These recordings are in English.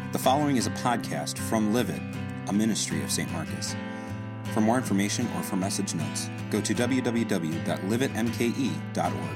The following is a podcast from Live It, a ministry of St. Marcus. For more information or for message notes, go to www.liveitmke.org.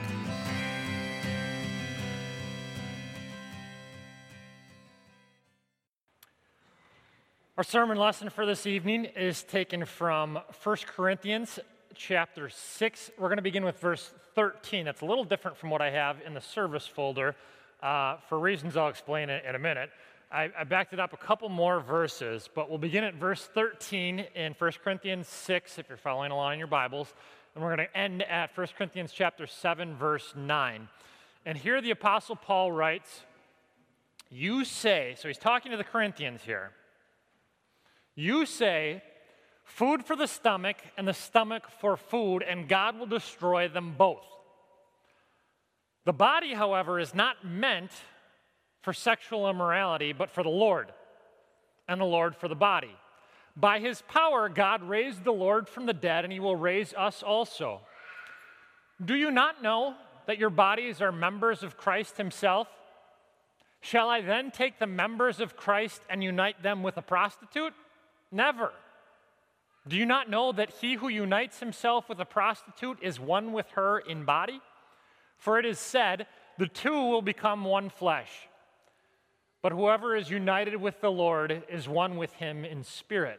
Our sermon lesson for this evening is taken from 1 Corinthians chapter 6. We're going to begin with verse 13. That's a little different from what I have in the service folder for reasons I'll explain in a minute. I backed it up a couple more verses, but we'll begin at verse 13 in 1 Corinthians 6, if you're following along in your Bibles, and we're going to end at 1 Corinthians chapter 7, verse 9. And here the Apostle Paul writes, "You say," so he's talking to the Corinthians here, "You say, food for the stomach and the stomach for food, and God will destroy them both. The body, however, is not meant for sexual immorality, but for the Lord, and the Lord for the body. By his power, God raised the Lord from the dead, and he will raise us also. Do you not know that your bodies are members of Christ himself? Shall I then take the members of Christ and unite them with a prostitute? Never. Do you not know that he who unites himself with a prostitute is one with her in body? For it is said, the two will become one flesh. But whoever is united with the Lord is one with him in spirit.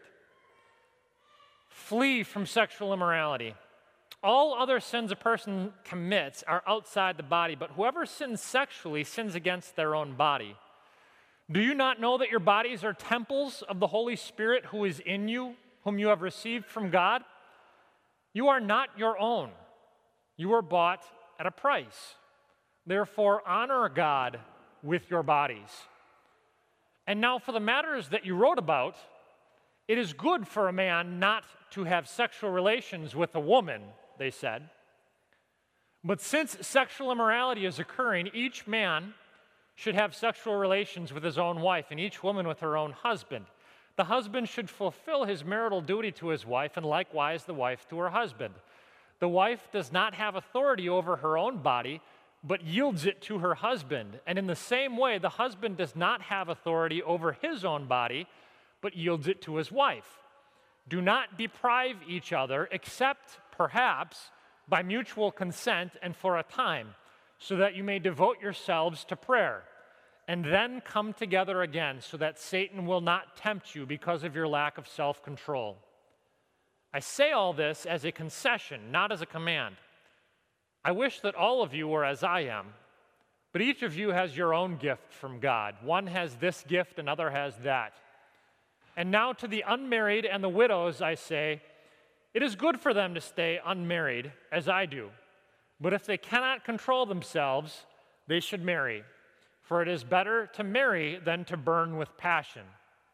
Flee from sexual immorality. All other sins a person commits are outside the body, but whoever sins sexually sins against their own body. Do you not know that your bodies are temples of the Holy Spirit who is in you, whom you have received from God? You are not your own. You were bought at a price. Therefore, honor God with your bodies. And now for the matters that you wrote about, it is good for a man not to have sexual relations with a woman, they said. But since sexual immorality is occurring, each man should have sexual relations with his own wife, and each woman with her own husband. The husband should fulfill his marital duty to his wife, and likewise the wife to her husband. The wife does not have authority over her own body, but yields it to her husband. And in the same way, the husband does not have authority over his own body, but yields it to his wife. Do not deprive each other, except perhaps by mutual consent and for a time, so that you may devote yourselves to prayer, and then come together again, so that Satan will not tempt you because of your lack of self-control. I say all this as a concession, not as a command. I wish that all of you were as I am, but each of you has your own gift from God. One has this gift, another has that. And now to the unmarried and the widows I say, it is good for them to stay unmarried, as I do. But if they cannot control themselves, they should marry, for it is better to marry than to burn with passion."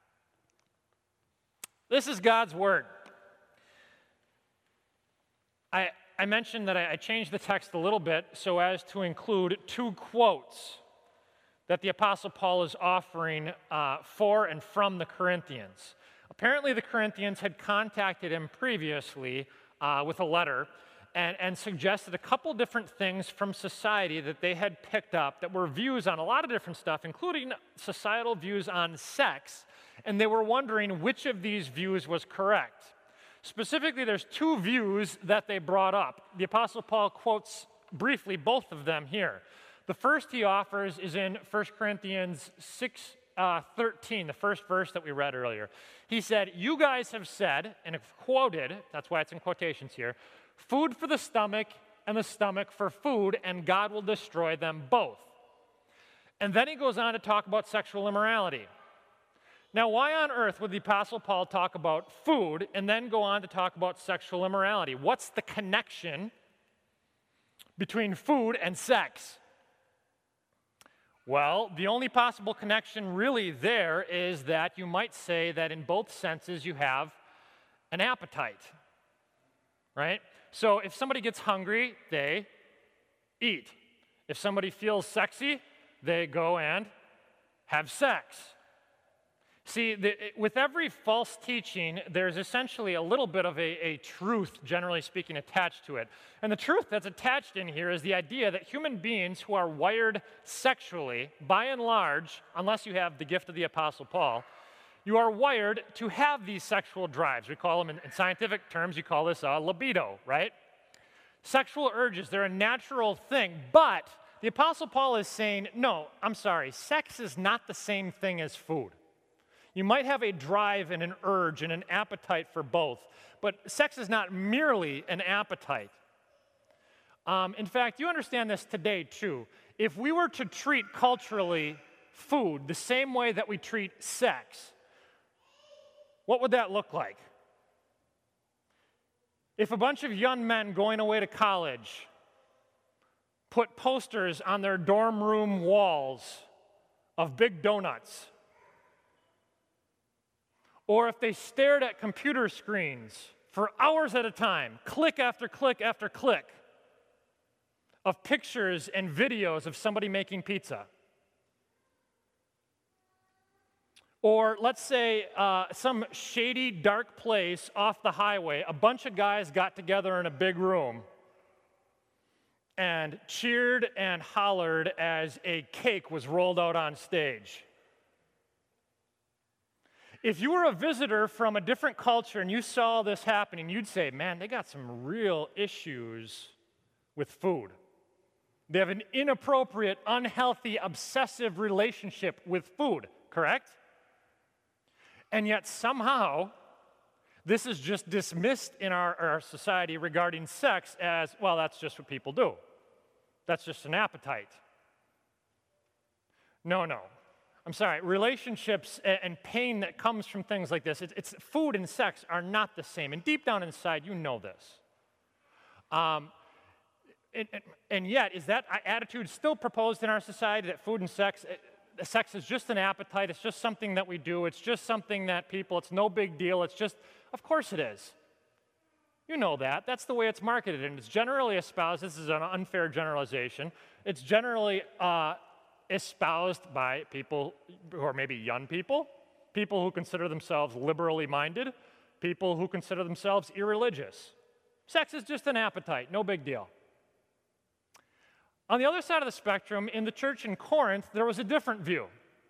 This is God's word. I mentioned that I changed the text a little bit so as to include two quotes that the Apostle Paul is offering for and from the Corinthians. Apparently, the Corinthians had contacted him previously with a letter and suggested a couple different things from society that they had picked up that were views on a lot of different stuff, including societal views on sex, and they were wondering which of these views was correct. Specifically, there's two views that they brought up. The Apostle Paul quotes briefly both of them here. The first he offers is in 1 Corinthians 6:13, the first verse that we read earlier. He said, "You guys have said," and it's quoted, that's why it's in quotations here, "food for the stomach and the stomach for food, and God will destroy them both." And then he goes on to talk about sexual immorality. Now, why on earth would the Apostle Paul talk about food and then go on to talk about sexual immorality? What's the connection between food and sex? Well, the only possible connection really there is that you might say that in both senses you have an appetite, right? So if somebody gets hungry, they eat. If somebody feels sexy, they go and have sex. See, with every false teaching, there's essentially a little bit of a truth, generally speaking, attached to it. And the truth that's attached in here is the idea that human beings who are wired sexually, by and large, unless you have the gift of the Apostle Paul, you are wired to have these sexual drives. We call them, in scientific terms, you call this libido, right? Sexual urges, they're a natural thing, but the Apostle Paul is saying, no, I'm sorry, sex is not the same thing as food. You might have a drive and an urge and an appetite for both, but sex is not merely an appetite. In fact, you understand this today too. If we were to treat culturally food the same way that we treat sex, what would that look like? If a bunch of young men going away to college put posters on their dorm room walls of big donuts, or if they stared at computer screens for hours at a time, click after click after click, of pictures and videos of somebody making pizza. Or let's say some shady, dark place off the highway, a bunch of guys got together in a big room and cheered and hollered as a cake was rolled out on stage. If you were a visitor from a different culture and you saw this happening, you'd say, man, they got some real issues with food. They have an inappropriate, unhealthy, obsessive relationship with food, correct? And yet somehow, this is just dismissed in our society regarding sex as, well, that's just what people do. That's just an appetite. No. I'm sorry, relationships and pain that comes from things like this, it's food and sex are not the same. And deep down inside, you know this. And yet, is that attitude still proposed in our society that food and sex is just an appetite, it's just something that we do, it's just something that it's no big deal, it's just, of course it is. You know that. That's the way it's marketed, and it's generally espoused, this is an unfair generalization, it's generally espoused by people who are maybe young people who consider themselves liberally minded, people who consider themselves irreligious. Sex is just an appetite, no big deal. On the other side of the spectrum, in the church in Corinth, there was a different view.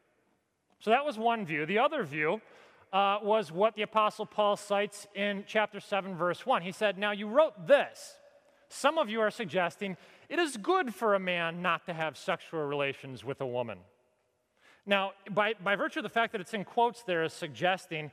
So that was one view. The other view was what the Apostle Paul cites in chapter 7, verse 1. He said, now you wrote this. Some of you are suggesting it is good for a man not to have sexual relations with a woman. Now, by virtue of the fact that it's in quotes there is suggesting,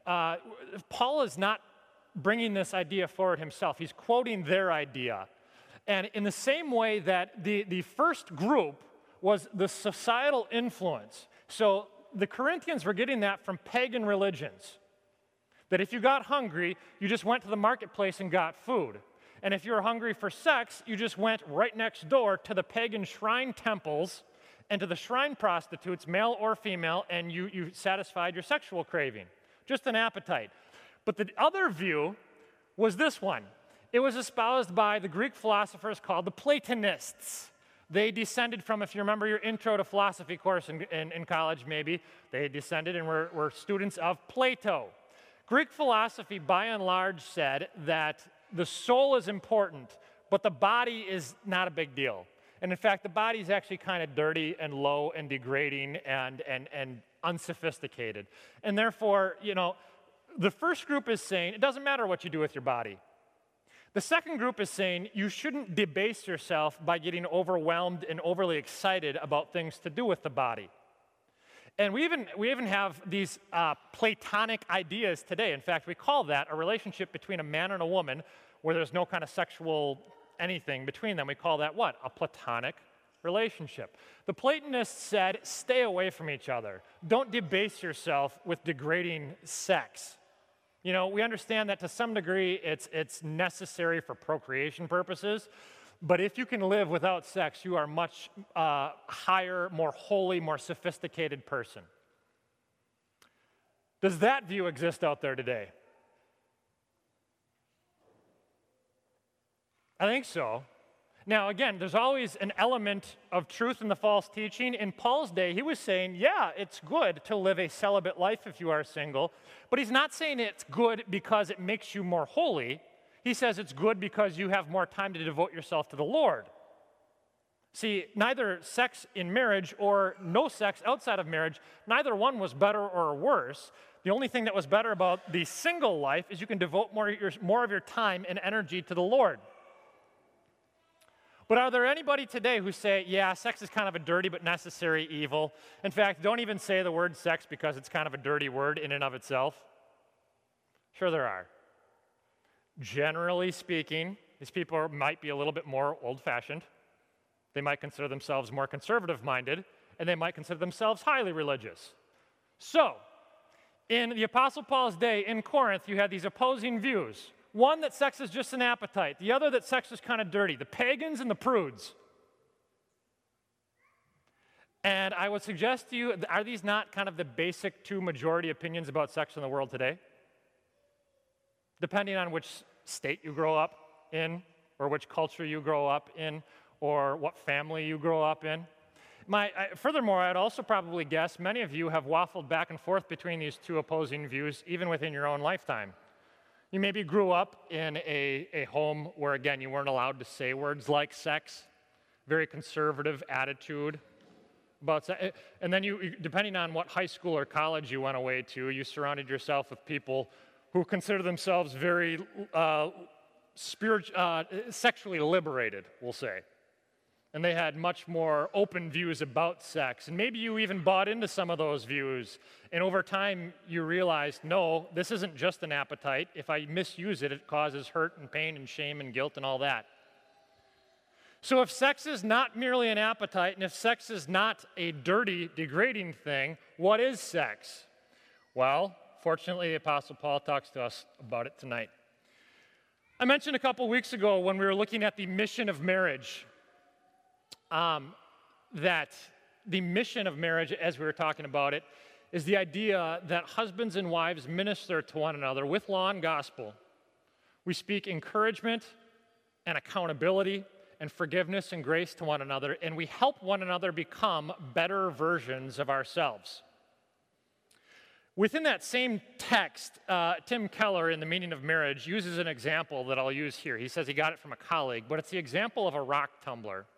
Paul is not bringing this idea forward himself. He's quoting their idea. And in the same way that the first group was the societal influence. So the Corinthians were getting that from pagan religions. That if you got hungry, you just went to the marketplace and got food. And if you were hungry for sex, you just went right next door to the pagan shrine temples and to the shrine prostitutes, male or female, and you satisfied your sexual craving. Just an appetite. But the other view was this one. It was espoused by the Greek philosophers called the Platonists. They descended from, if you remember your intro to philosophy course in college maybe, they descended and were students of Plato. Greek philosophy, by and large, said that the soul is important, but the body is not a big deal. And in fact, the body is actually kind of dirty and low and degrading and unsophisticated. And therefore, the first group is saying it doesn't matter what you do with your body. The second group is saying you shouldn't debase yourself by getting overwhelmed and overly excited about things to do with the body. And we even have these Platonic ideas today. In fact, we call that a relationship between a man and a woman where there's no kind of sexual anything between them. We call that what? A Platonic relationship. The Platonists said, stay away from each other. Don't debase yourself with degrading sex. We understand that to some degree it's necessary for procreation purposes, but if you can live without sex, you are a much higher, more holy, more sophisticated person. Does that view exist out there today? I think so. Now, again, there's always an element of truth in the false teaching. In Paul's day, he was saying, yeah, it's good to live a celibate life if you are single, but he's not saying it's good because it makes you more holy. He says it's good because you have more time to devote yourself to the Lord. See, neither sex in marriage or no sex outside of marriage, neither one was better or worse. The only thing that was better about the single life is you can devote more of your time and energy to the Lord. But are there anybody today who say, yeah, sex is kind of a dirty but necessary evil? In fact, don't even say the word sex because it's kind of a dirty word in and of itself. Sure there are. Generally speaking, these people might be a little bit more old-fashioned. They might consider themselves more conservative-minded, and they might consider themselves highly religious. So, in the Apostle Paul's day in Corinth, you had these opposing views. One, that sex is just an appetite. The other, that sex is kind of dirty. The pagans and the prudes. And I would suggest to you, are these not kind of the basic two majority opinions about sex in the world today? Depending on which state you grow up in, or which culture you grow up in, or what family you grow up in. Furthermore, I'd also probably guess many of you have waffled back and forth between these two opposing views, even within your own lifetime. You maybe grew up in a home where, again, you weren't allowed to say words like sex, very conservative attitude about sex. And then depending on what high school or college you went away to, you surrounded yourself with people who consider themselves very sexually liberated, we'll say. And they had much more open views about sex. And maybe you even bought into some of those views. And over time, you realized, no, this isn't just an appetite. If I misuse it, it causes hurt and pain and shame and guilt and all that. So if sex is not merely an appetite, and if sex is not a dirty, degrading thing, what is sex? Well, fortunately, the Apostle Paul talks to us about it tonight. I mentioned a couple weeks ago when we were looking at the mission of marriage, that the mission of marriage, as we were talking about it, is the idea that husbands and wives minister to one another with law and gospel. We speak encouragement and accountability and forgiveness and grace to one another, and we help one another become better versions of ourselves. Within that same text, Tim Keller, in The Meaning of Marriage, uses an example that I'll use here. He says he got it from a colleague, but it's the example of a rock tumbler.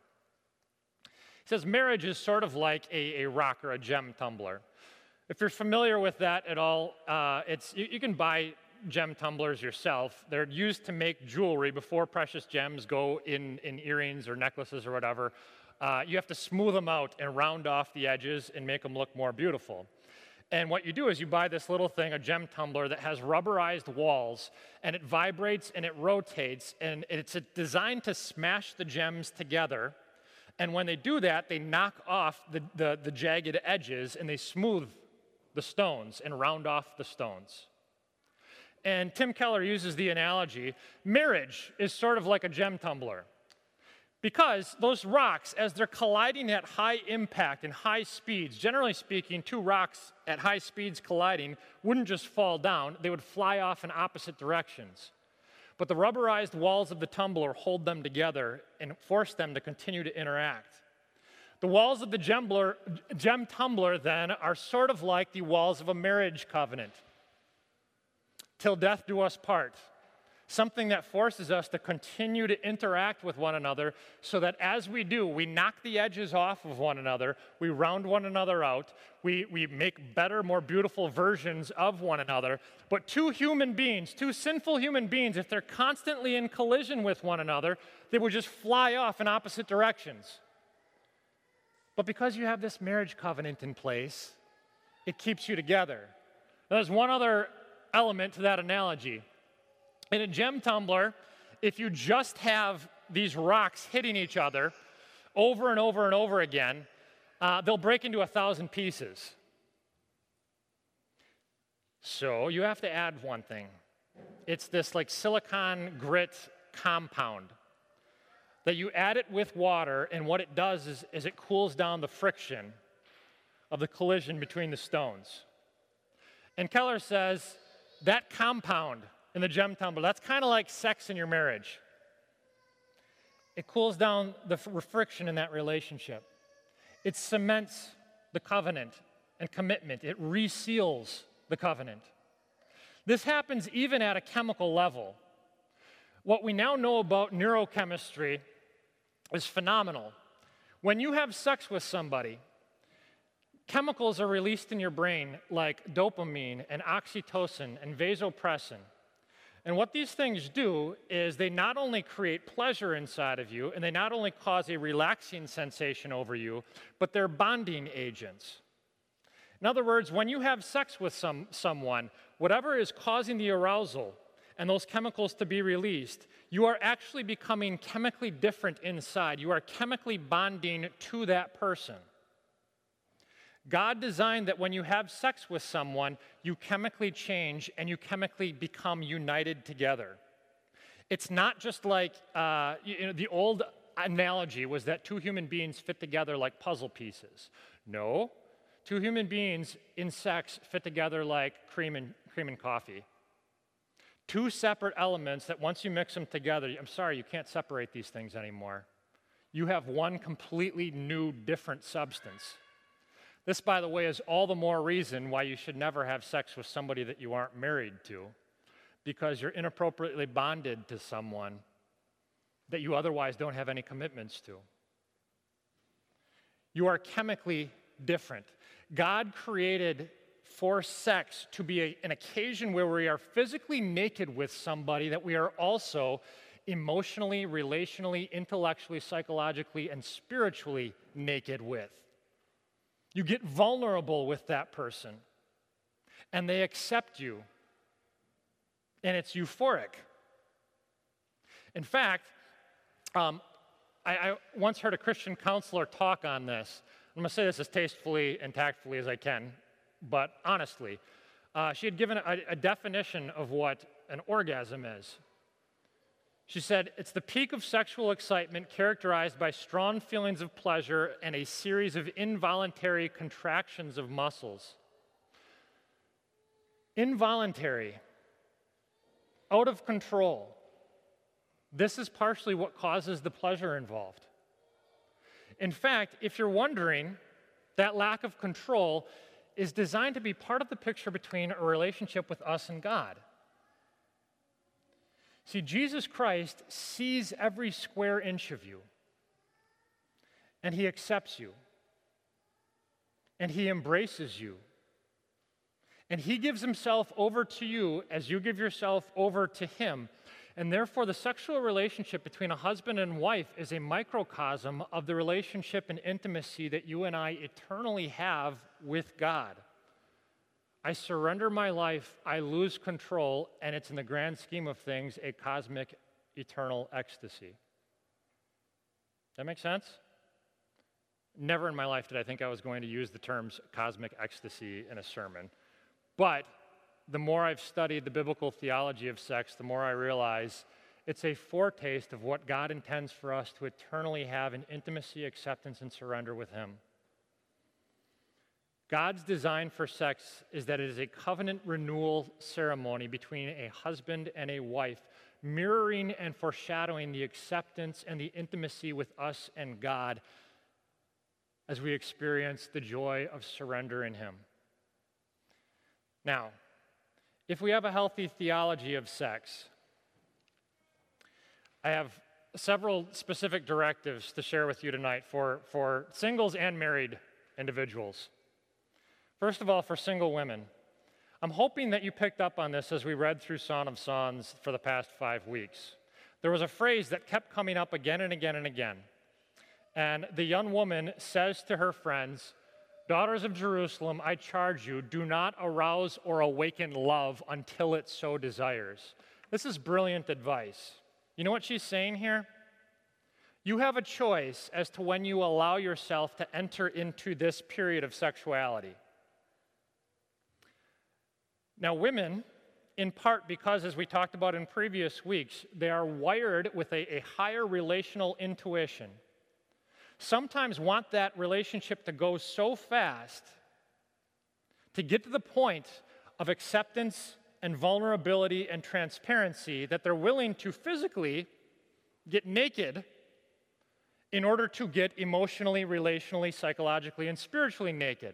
He says marriage is sort of like a rock or a gem tumbler. If you're familiar with that at all, you can buy gem tumblers yourself. They're used to make jewelry before precious gems go in earrings or necklaces or whatever. You have to smooth them out and round off the edges and make them look more beautiful. And what you do is you buy this little thing, a gem tumbler, that has rubberized walls, and it vibrates and it rotates, and it's designed to smash the gems together. And when they do that, they knock off the jagged edges, and they smooth the stones and round off the stones. And Tim Keller uses the analogy, marriage is sort of like a gem tumbler. Because those rocks, as they're colliding at high impact and high speeds, generally speaking, two rocks at high speeds colliding wouldn't just fall down, they would fly off in opposite directions. But the rubberized walls of the tumbler hold them together and force them to continue to interact. The walls of the gem tumbler, then, are sort of like the walls of a marriage covenant. Till death do us part. Something that forces us to continue to interact with one another so that as we do, we knock the edges off of one another, we round one another out, we make better, more beautiful versions of one another. But two sinful human beings, if they're constantly in collision with one another, they would just fly off in opposite directions. But because you have this marriage covenant in place, it keeps you together. There's one other element to that analogy. In a gem tumbler, if you just have these rocks hitting each other over and over and over again, they'll break into 1,000 pieces. So you have to add one thing. It's this like silicon grit compound that you add it with water, and what it does is it cools down the friction of the collision between the stones. And Keller says that compound in the gem tumbler, that's kind of like sex in your marriage. It cools down the friction in that relationship. It cements the covenant and commitment. It reseals the covenant. This happens even at a chemical level. What we now know about neurochemistry is phenomenal. When you have sex with somebody, chemicals are released in your brain like dopamine and oxytocin and vasopressin. And what these things do is they not only create pleasure inside of you, and they not only cause a relaxing sensation over you, but they're bonding agents. In other words, when you have sex with someone, whatever is causing the arousal and those chemicals to be released, you are actually becoming chemically different inside. You are chemically bonding to that person. God designed that when you have sex with someone, you chemically change and you chemically become united together. It's not just like, the old analogy was that two human beings fit together like puzzle pieces. No, two human beings in sex fit together like cream and coffee. Two separate elements that once you mix them together, I'm sorry, you can't separate these things anymore. You have one completely new, different substance. This, by the way, is all the more reason why you should never have sex with somebody that you aren't married to, because you're inappropriately bonded to someone that you otherwise don't have any commitments to. You are chemically different. God created for sex to be an occasion where we are physically naked with somebody that we are also emotionally, relationally, intellectually, psychologically, and spiritually naked with. You get vulnerable with that person, and they accept you, and it's euphoric. In fact, I once heard a Christian counselor talk on this. I'm going to say this as tastefully and tactfully as I can, but honestly, she had given a definition of what an orgasm is. She said, it's the peak of sexual excitement characterized by strong feelings of pleasure and a series of involuntary contractions of muscles. Involuntary, out of control. This is partially what causes the pleasure involved. In fact, if you're wondering, that lack of control is designed to be part of the picture between a relationship with us and God. See, Jesus Christ sees every square inch of you, and he accepts you, and he embraces you, and he gives himself over to you as you give yourself over to him. And therefore, the sexual relationship between a husband and wife is a microcosm of the relationship and intimacy that you and I eternally have with God. I surrender my life, I lose control, and it's in the grand scheme of things a cosmic, eternal ecstasy. That make sense? Never in my life did I think I was going to use the terms cosmic ecstasy in a sermon. But the more I've studied the biblical theology of sex, the more I realize it's a foretaste of what God intends for us to eternally have in intimacy, acceptance, and surrender with him. God's design for sex is that it is a covenant renewal ceremony between a husband and a wife, mirroring and foreshadowing the acceptance and the intimacy with us and God as we experience the joy of surrender in him. Now, if we have a healthy theology of sex, I have several specific directives to share with you tonight for singles and married individuals. First of all, for single women, I'm hoping that you picked up on this as we read through Song of Songs for the past 5 weeks. There was a phrase that kept coming up again and again and again. And the young woman says to her friends, "Daughters of Jerusalem, I charge you, do not arouse or awaken love until it so desires." This is brilliant advice. You know what she's saying here? You have a choice as to when you allow yourself to enter into this period of sexuality. Now, women, in part because, as we talked about in previous weeks, they are wired with a higher relational intuition, sometimes want that relationship to go so fast to get to the point of acceptance and vulnerability and transparency that they're willing to physically get naked in order to get emotionally, relationally, psychologically, and spiritually naked.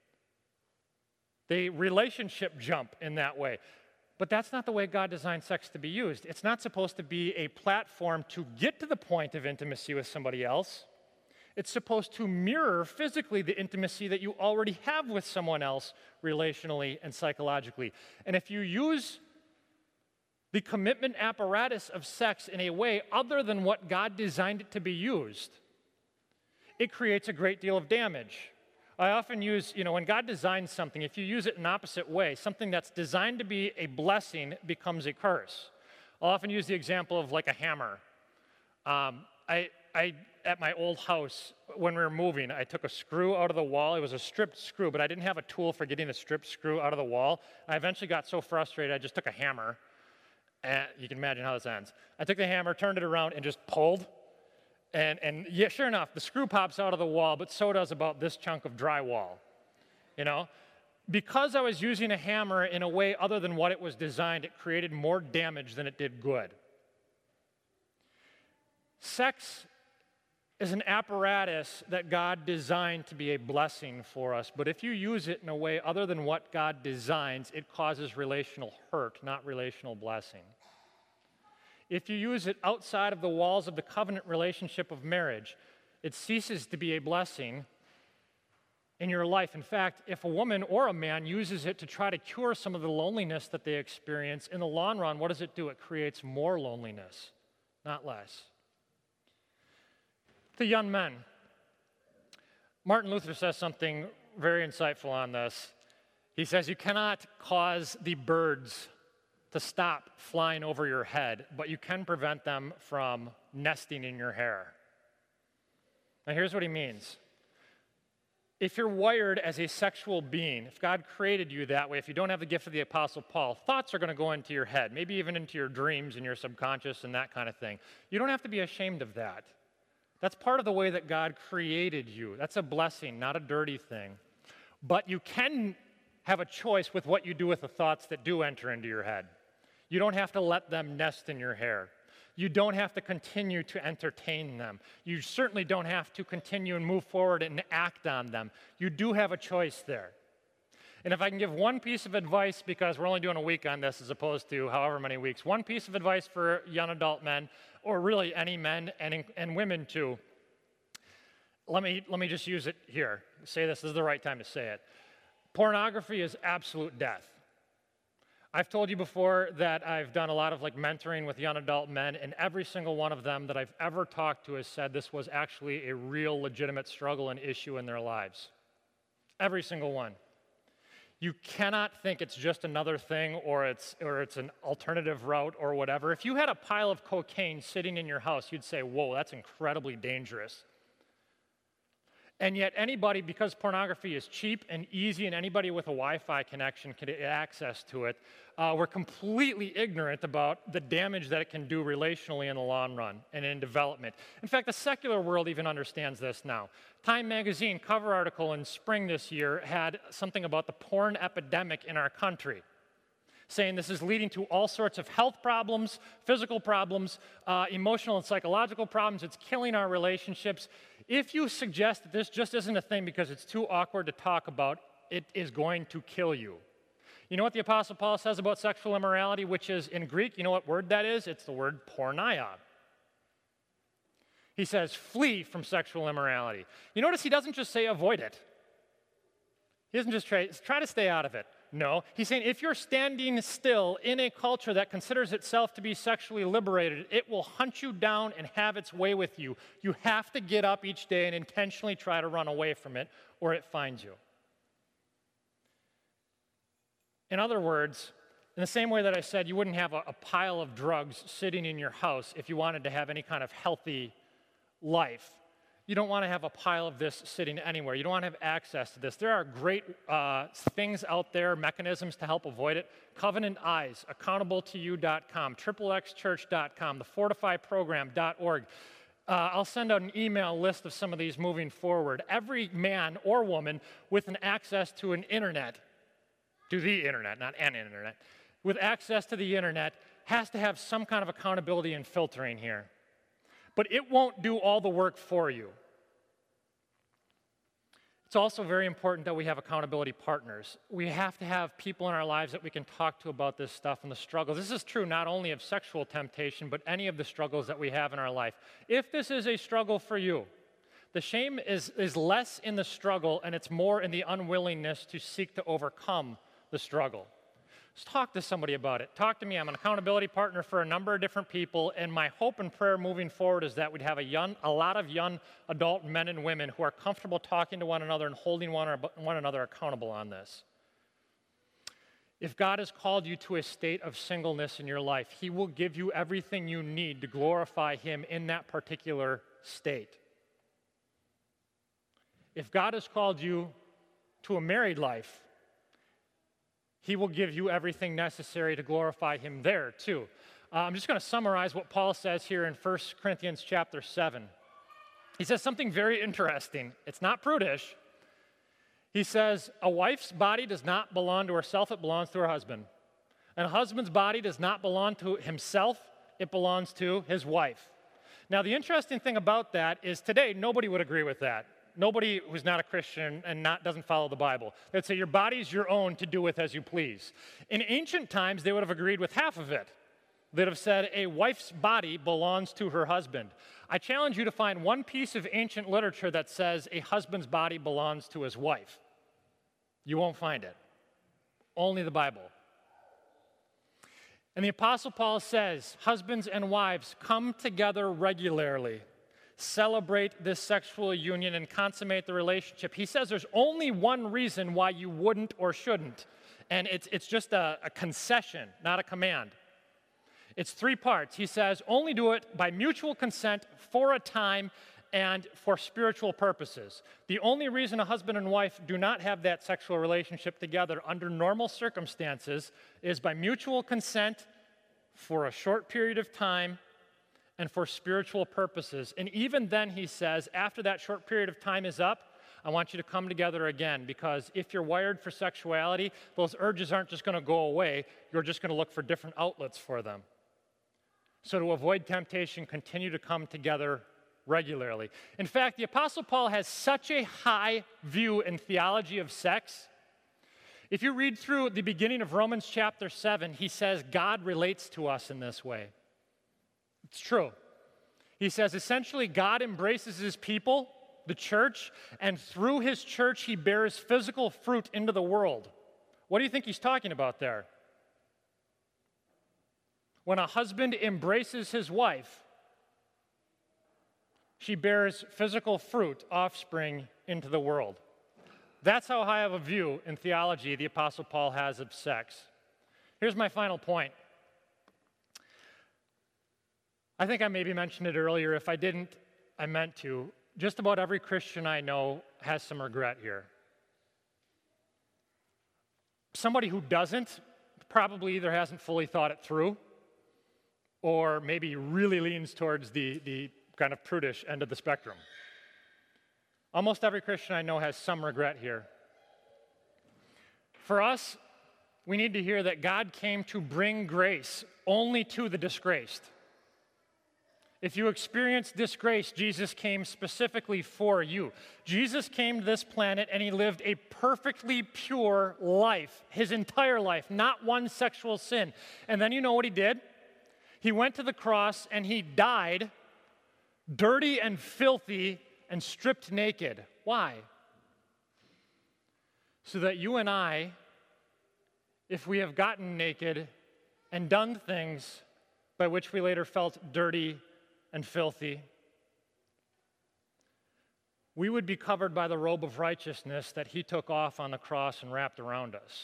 They relationship jump in that way. But that's not the way God designed sex to be used. It's not supposed to be a platform to get to the point of intimacy with somebody else. It's supposed to mirror physically the intimacy that you already have with someone else relationally and psychologically. And if you use the commitment apparatus of sex in a way other than what God designed it to be used, it creates a great deal of damage. I often use, when God designs something, if you use it in an opposite way, something that's designed to be a blessing becomes a curse. I'll often use the example of like a hammer. At my old house, when we were moving, I took a screw out of the wall. It was a stripped screw, but I didn't have a tool for getting a stripped screw out of the wall. I eventually got so frustrated, I just took a hammer. And you can imagine how this ends. I took the hammer, turned it around, and just pulled. And yeah, sure enough, the screw pops out of the wall, but so does about this chunk of drywall. Because I was using a hammer in a way other than what it was designed, it created more damage than it did good. Sex is an apparatus that God designed to be a blessing for us, but if you use it in a way other than what God designs, it causes relational hurt, not relational blessing. If you use it outside of the walls of the covenant relationship of marriage, it ceases to be a blessing in your life. In fact, if a woman or a man uses it to try to cure some of the loneliness that they experience, in the long run, what does it do? It creates more loneliness, not less. To young men, Martin Luther says something very insightful on this. He says, you cannot cause the birds to stop flying over your head, but you can prevent them from nesting in your hair. Now here's what he means. If you're wired as a sexual being, if God created you that way, if you don't have the gift of the Apostle Paul, thoughts are going to go into your head, maybe even into your dreams and your subconscious and that kind of thing. You don't have to be ashamed of that. That's part of the way that God created you. That's a blessing, not a dirty thing. But you can have a choice with what you do with the thoughts that do enter into your head. You don't have to let them nest in your hair. You don't have to continue to entertain them. You certainly don't have to continue and move forward and act on them. You do have a choice there. And if I can give one piece of advice, because we're only doing a week on this as opposed to however many weeks, one piece of advice for young adult men, or really any men and women too, let me just use it here. Say this is the right time to say it. Pornography is absolute death. I've told you before that I've done a lot of mentoring with young adult men, and every single one of them that I've ever talked to has said this was actually a real legitimate struggle and issue in their lives. Every single one. You cannot think it's just another thing or it's an alternative route or whatever. If you had a pile of cocaine sitting in your house, you'd say, whoa, that's incredibly dangerous. And yet anybody, because pornography is cheap and easy and anybody with a Wi-Fi connection can get access to it, we're completely ignorant about the damage that it can do relationally in the long run and in development. In fact, the secular world even understands this now. Time magazine cover article in spring this year had something about the porn epidemic in our country, saying this is leading to all sorts of health problems, physical problems, emotional and psychological problems. It's killing our relationships. If you suggest that this just isn't a thing because it's too awkward to talk about, it is going to kill you. You know what the Apostle Paul says about sexual immorality, which is in Greek, you know what word that is? It's the word porneia. He says, flee from sexual immorality. You notice he doesn't just say avoid it. He doesn't just try to stay out of it. No, he's saying if you're standing still in a culture that considers itself to be sexually liberated, it will hunt you down and have its way with you. You have to get up each day and intentionally try to run away from it, or it finds you. In other words, in the same way that I said you wouldn't have a pile of drugs sitting in your house if you wanted to have any kind of healthy life, you don't want to have a pile of this sitting anywhere. You don't want to have access to this. There are great things out there, mechanisms to help avoid it. Covenant Eyes, AccountableToYou.com, XXXChurch.com, theFortifyProgram.org. I'll send out an email list of some of these moving forward. Every man or woman with an access to an internet, to the internet, not an internet, with access to the internet has to have some kind of accountability and filtering here. but it won't do all the work for you. It's also very important that we have accountability partners. We have to have people in our lives that we can talk to about this stuff and the struggles. This is true not only of sexual temptation, but any of the struggles that we have in our life. If this is a struggle for you, the shame is less in the struggle and it's more in the unwillingness to seek to overcome the struggle. Just talk to somebody about it. Talk to me. I'm an accountability partner for a number of different people, and my hope and prayer moving forward is that we'd have a lot of young adult men and women who are comfortable talking to one another and holding one another accountable on this. If God has called you to a state of singleness in your life, He will give you everything you need to glorify Him in that particular state. If God has called you to a married life, He will give you everything necessary to glorify Him there, too. I'm just going to summarize what Paul says here in 1 Corinthians chapter 7. He says something very interesting. It's not prudish. He says, a wife's body does not belong to herself, it belongs to her husband. And a husband's body does not belong to himself, it belongs to his wife. Now, the interesting thing about that is today, nobody would agree with that. Nobody who's not a Christian and doesn't follow the Bible. They'd say your body's your own to do with as you please. In ancient times, they would have agreed with half of it. They'd have said a wife's body belongs to her husband. I challenge you to find one piece of ancient literature that says a husband's body belongs to his wife. You won't find it. Only the Bible. And the Apostle Paul says, husbands and wives, come together regularly. Celebrate this sexual union and consummate the relationship. He says there's only one reason why you wouldn't or shouldn't, and it's just a concession, not a command. It's 3 parts. He says only do it by mutual consent for a time and for spiritual purposes. The only reason a husband and wife do not have that sexual relationship together under normal circumstances is by mutual consent for a short period of time and for spiritual purposes. And even then, he says, after that short period of time is up, I want you to come together again, because if you're wired for sexuality, those urges aren't just going to go away. You're just going to look for different outlets for them. So to avoid temptation, continue to come together regularly. In fact, the Apostle Paul has such a high view in theology of sex. If you read through the beginning of Romans chapter 7, he says God relates to us in this way. It's true. He says, essentially, God embraces His people, the church, and through His church, He bears physical fruit into the world. What do you think he's talking about there? When a husband embraces his wife, she bears physical fruit, offspring, into the world. That's how high of a view in theology the Apostle Paul has of sex. Here's my final point. I think I maybe mentioned it earlier. If I didn't, I meant to. Just about every Christian I know has some regret here. Somebody who doesn't probably either hasn't fully thought it through or maybe really leans towards the kind of prudish end of the spectrum. Almost every Christian I know has some regret here. For us, we need to hear that God came to bring grace only to the disgraced. If you experience disgrace, Jesus came specifically for you. Jesus came to this planet and He lived a perfectly pure life, His entire life, not one sexual sin. And then you know what He did? He went to the cross and He died dirty and filthy and stripped naked. Why? So that you and I, if we have gotten naked and done things by which we later felt dirty and filthy, we would be covered by the robe of righteousness that He took off on the cross and wrapped around us.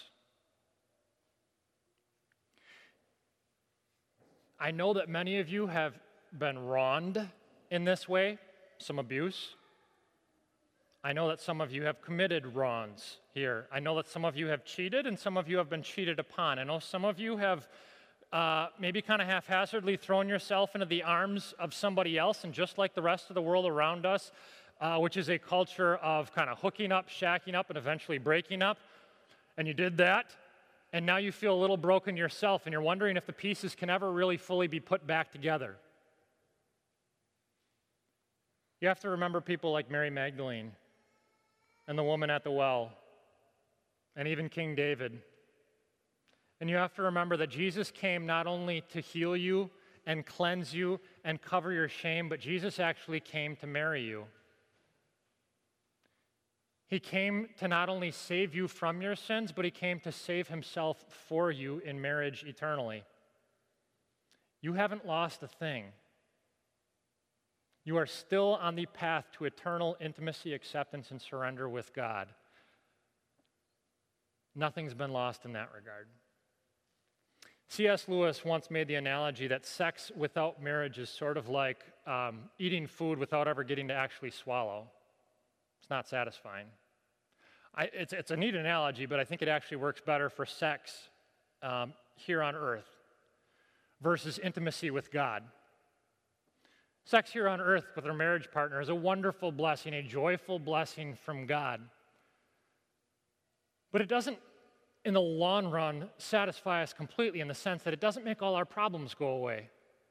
I know that many of you have been wronged in this way, some abuse. I know that some of you have committed wrongs here. I know that some of you have cheated and some of you have been cheated upon. I know some of you have maybe kind of haphazardly thrown yourself into the arms of somebody else, and just like the rest of the world around us, which is a culture of kind of hooking up, shacking up, and eventually breaking up, and you did that, and now you feel a little broken yourself, and you're wondering if the pieces can ever really fully be put back together. You have to remember people like Mary Magdalene and the woman at the well and even King David. And you have to remember that Jesus came not only to heal you and cleanse you and cover your shame, but Jesus actually came to marry you. He came to not only save you from your sins, but he came to save himself for you in marriage eternally. You haven't lost a thing. You are still on the path to eternal intimacy, acceptance, and surrender with God. Nothing's been lost in that regard. C.S. Lewis once made the analogy that sex without marriage is sort of like eating food without ever getting to actually swallow. It's not satisfying. It's a neat analogy, but I think it actually works better for sex here on earth versus intimacy with God. Sex here on earth with our marriage partner is a wonderful blessing, a joyful blessing from God. But it doesn't, in the long run, satisfy us completely in the sense that it doesn't make all our problems go away.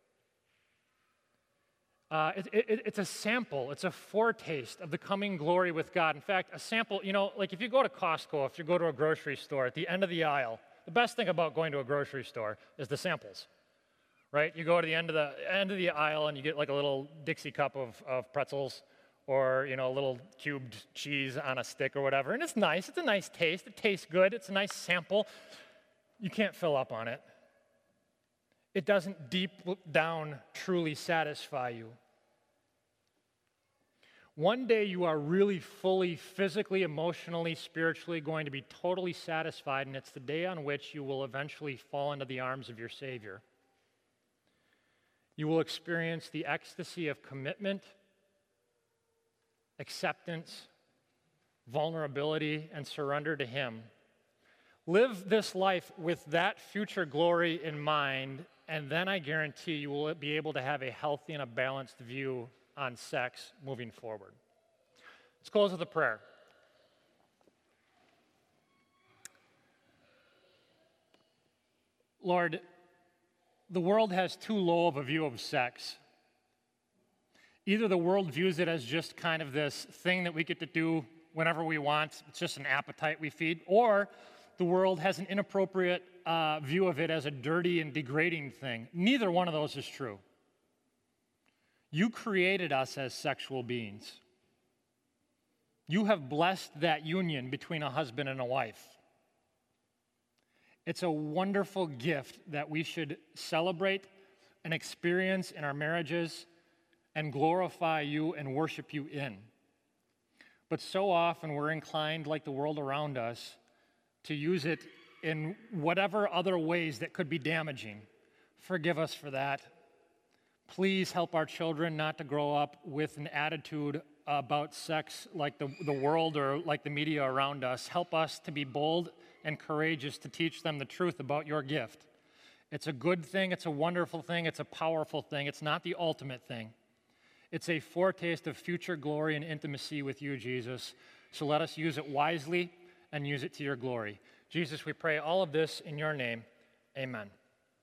It's a sample, it's a foretaste of the coming glory with God. In fact, a sample, like if you go to Costco, if you go to a grocery store, at the end of the aisle, the best thing about going to a grocery store is the samples, right? You go to the end of the aisle and you get like a little Dixie cup of pretzels or, a little cubed cheese on a stick or whatever. And it's nice, it's a nice taste, it tastes good, it's a nice sample. You can't fill up on it. It doesn't deep down truly satisfy you. One day you are really fully, physically, emotionally, spiritually going to be totally satisfied, and it's the day on which you will eventually fall into the arms of your Savior. You will experience the ecstasy of commitment, acceptance, vulnerability, and surrender to Him. Live this life with that future glory in mind, and then I guarantee you will be able to have a healthy and a balanced view on sex moving forward. Let's close with a prayer. Lord, the world has too low of a view of sex. Either the world views it as just kind of this thing that we get to do whenever we want, it's just an appetite we feed, or the world has an inappropriate view of it as a dirty and degrading thing. Neither one of those is true. You created us as sexual beings. You have blessed that union between a husband and a wife. It's a wonderful gift that we should celebrate and experience in our marriages and glorify you and worship you in. But so often we're inclined, like the world around us, to use it in whatever other ways that could be damaging. Forgive us for that. Please help our children not to grow up with an attitude about sex like the world or like the media around us. Help us to be bold and courageous to teach them the truth about your gift. It's a good thing, it's a wonderful thing, it's a powerful thing. It's not the ultimate thing. It's a foretaste of future glory and intimacy with you, Jesus. So let us use it wisely and use it to your glory. Jesus, we pray all of this in your name. Amen.